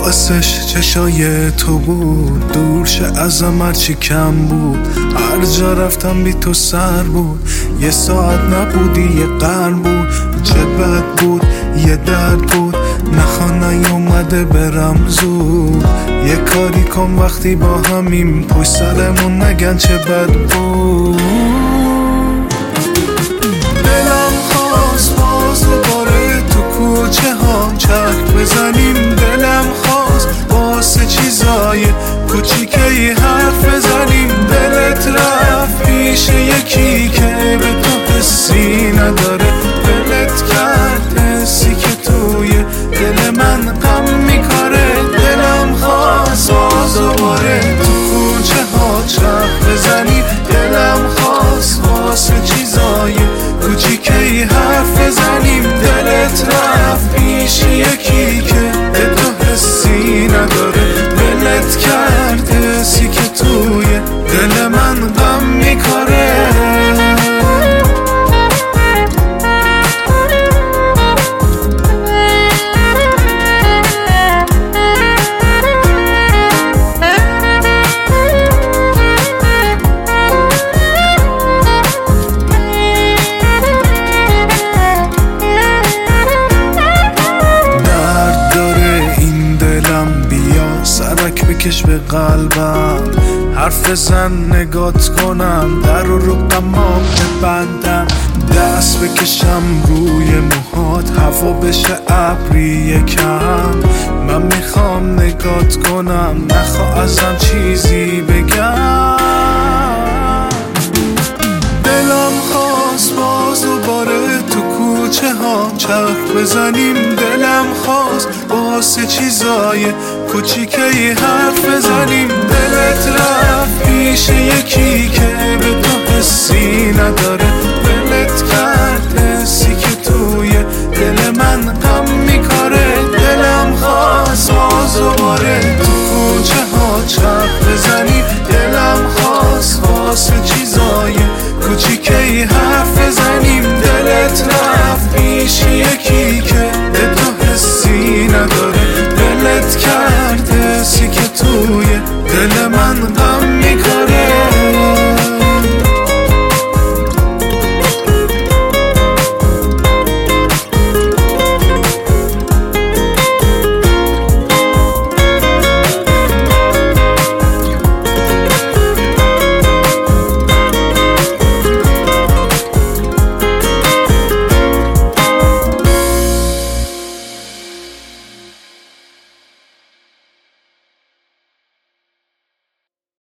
باعثش چشای تو بود، دور شه ازم هرچی کم بود. هر جا رفتم بی تو سر بود، یه ساعت نبودی یه قرن بود. چه بد بود یه درد بود، نخواه نیومده برم زود. یه کاری کن وقتی با همیم، پشت سرمون نگن چه بد بود. دلم خواست باز دوباره تو کوچه ها چرخ بزنیم. دلم خواست واسه چیزای کوچیکی حرف بزنیم. دلت رفت پیش یکی که به تو حسی نداره. دلت کرد حسی که توی دل من غم میکاره. دلم خواست باز دوباره تو کوچه ها چرخ بزنیم. دلم خواست واسه چیزای کوچیکی حرف بزنیم. دلت رفت پیش یکی که به تو حسی نداره. دلت کرد حسی که توی دل من غم میکاره. سرک بکش به قلبم، حرف بزن نگات کنم، در رو قمام ببندم. دست بکشم روی موهات، هوا بشه ابری یکم. من میخوام نگات کنم، نخواه ازم چیزی بگم. دلم خواست باز دوباره تو کوچه ها چرخ بزنیم. دلم خواست واسه چیزای کوچیک